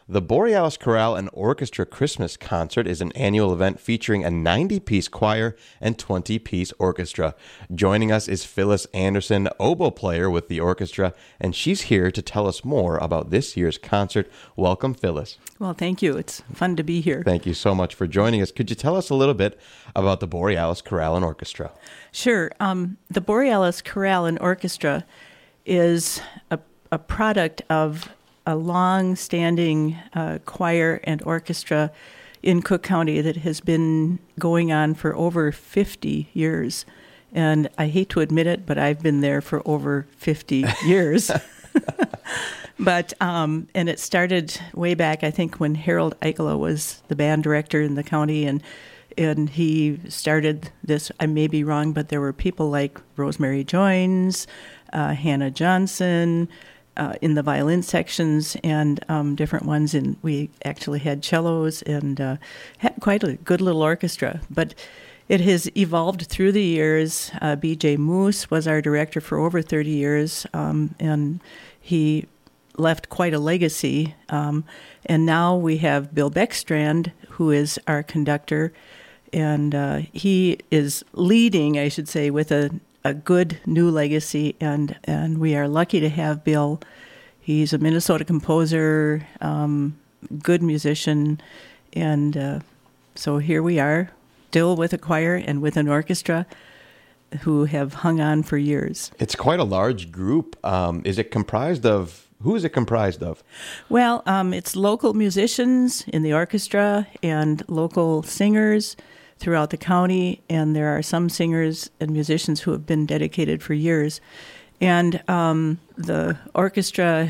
The Borealis Chorale and Orchestra Christmas Concert is an annual event featuring a 90-piece choir and 20-piece orchestra. Joining us is Phyllis Anderson, oboe player with the orchestra, and she's here to tell us more about this year's concert. Welcome, Phyllis. Well, thank you. It's fun to be here. Thank you so much for joining us. Could you tell us a little bit about the Borealis Chorale and Orchestra? Sure. The Borealis Chorale and Orchestra is a product of a long-standing choir and orchestra in Cook County that has been going on for over 50 years. And I hate to admit it, but I've been there for over 50 years. But and it started way back, I think, when Harold Eichela was the band director in the county, and he started this. I may be wrong, but there were people like Rosemary Joines, Hannah Johnson, in the violin sections, and different ones. And we actually had cellos and had quite a good little orchestra. But it has evolved through the years. B.J. Moose was our director for over 30 years, and he left quite a legacy. And now we have Bill Beckstrand, who is our conductor, and he is leading, I should say, with a good new legacy, and we are lucky to have Bill. He's a Minnesota composer, good musician, and so here we are, still with a choir and with an orchestra who have hung on for years. It's quite a large group. Who is it comprised of? Well, it's local musicians in the orchestra and local singers throughout the county, and there are some singers and musicians who have been dedicated for years. And the orchestra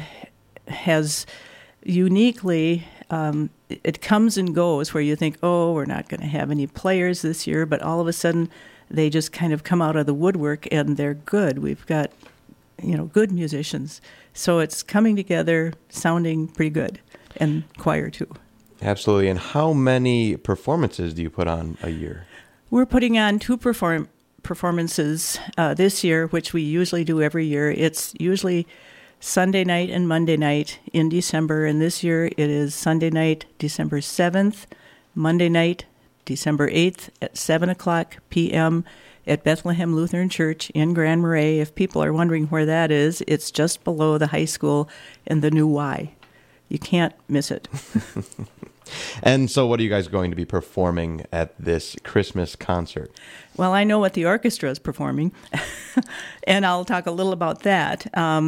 has uniquely, it comes and goes where you think, oh, we're not going to have any players this year, but all of a sudden they just kind of come out of the woodwork and they're good. We've got, good musicians. So it's coming together, sounding pretty good, and choir too. Absolutely. And how many performances do you put on a year? We're putting on two performances this year, which we usually do every year. It's usually Sunday night and Monday night in December, and this year it is Sunday night, December 7th, Monday night, December 8th at 7 o'clock p.m. at Bethlehem Lutheran Church in Grand Marais. If people are wondering where that is, it's just below the high school and the new Y. You can't miss it. And so what are you guys going to be performing at this Christmas concert? Well, I know what the orchestra is performing, and I'll talk a little about that.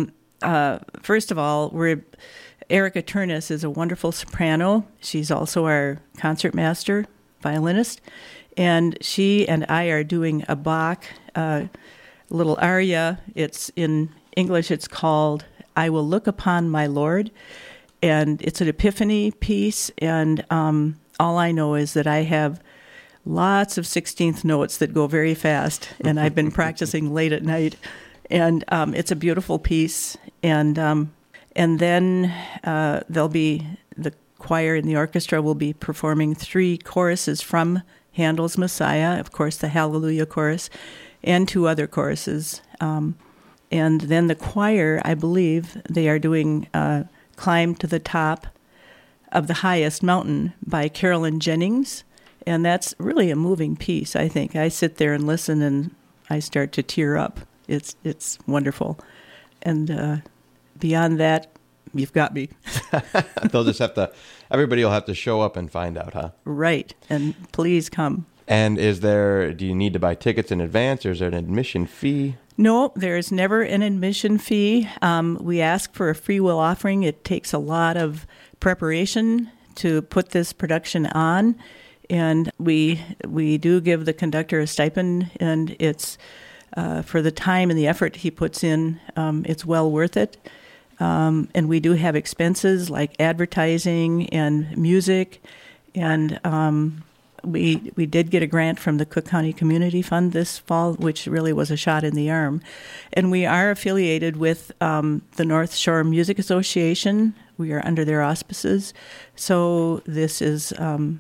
First of all, Erica Turnus is a wonderful soprano. She's also our concertmaster, violinist, and she and I are doing a Bach little aria. It's in English, it's called I Will Look Upon My Lord. And it's an epiphany piece, and all I know is that I have lots of 16th notes that go very fast, and I've been practicing late at night. And it's a beautiful piece, and then there'll be the choir and the orchestra will be performing three choruses from Handel's Messiah, of course, the Hallelujah chorus, and two other choruses. And then the choir, I believe, they are doing Climb to the Top of the Highest Mountain by Carolyn Jennings, and that's really a moving piece, I think. I sit there and listen, and I start to tear up. It's wonderful. And beyond that, you've got me. Everybody will have to show up and find out, huh? Right, and please come. And do you need to buy tickets in advance, or is there an admission fee? No, there's never an admission fee. We ask for a free will offering. It takes a lot of preparation to put this production on, and we do give the conductor a stipend, and it's for the time and the effort he puts in, it's well worth it. And we do have expenses like advertising and music, and we did get a grant from the Cook County Community Fund this fall, which really was a shot in the arm. And we are affiliated with the North Shore Music Association. We are under their auspices. So this is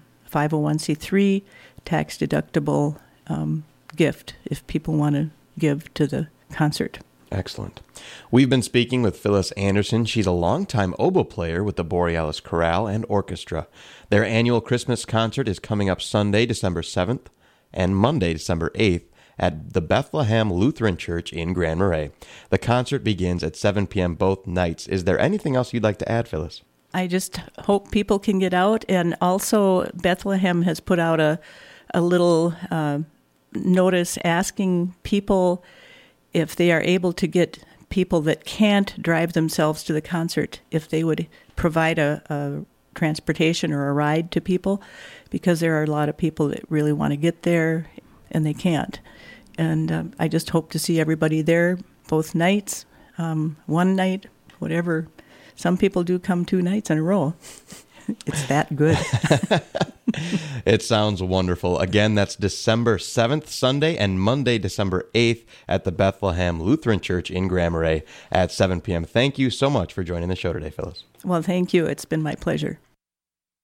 501c3, tax-deductible gift if people want to give to the concert. Excellent. We've been speaking with Phyllis Anderson. She's a longtime oboe player with the Borealis Chorale and Orchestra. Their annual Christmas concert is coming up Sunday, December 7th and Monday, December 8th at the Bethlehem Lutheran Church in Grand Marais. The concert begins at 7 p.m. both nights. Is there anything else you'd like to add, Phyllis? I just hope people can get out. And also, Bethlehem has put out a little notice asking people if they are able to get people that can't drive themselves to the concert, if they would provide a transportation or a ride to people, because there are a lot of people that really want to get there and they can't. And I just hope to see everybody there both nights, one night, whatever. Some people do come 2 nights in a row. It's that good. It sounds wonderful. Again, that's December 7th, Sunday, and Monday, December 8th at the Bethlehem Lutheran Church in Grand Marais at 7 p.m. Thank you so much for joining the show today, Phyllis. Well, thank you. It's been my pleasure.